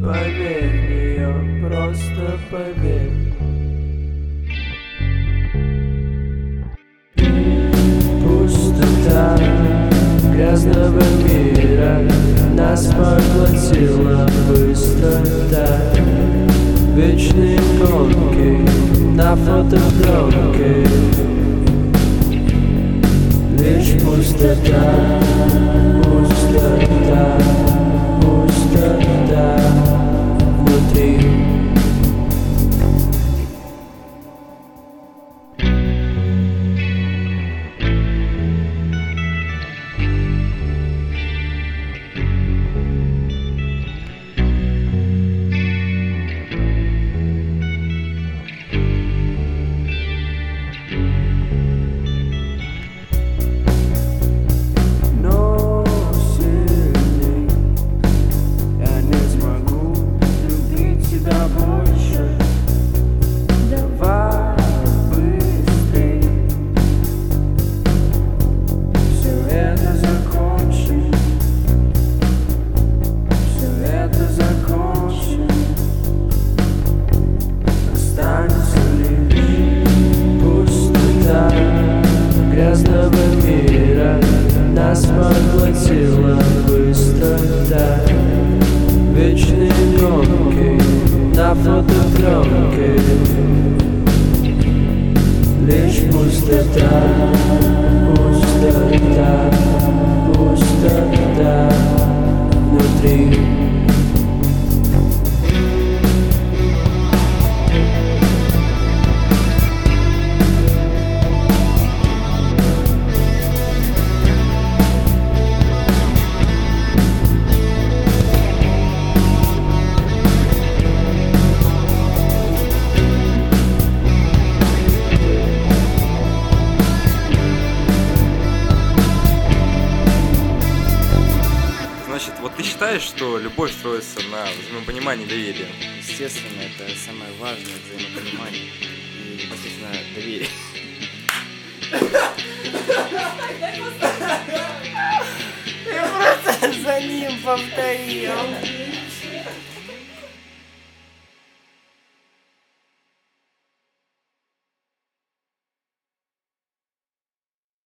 Поверь в нее, просто поверь. Пустота грязного мира нас поглотила быстро так. Вечные гонки на фотопленке. Лишь пустота, пустота, пустота внутри. Грязного мира нас поглотила быстрота. Вечные гонки на фотопленке. Лишь пустота, пустота, пустота внутри. Значит, вот ты считаешь, что любовь строится на взаимопонимании и доверии? Естественно, это самое важное взаимопонимание и непосредственно доверие. Ты просто за ним повторил.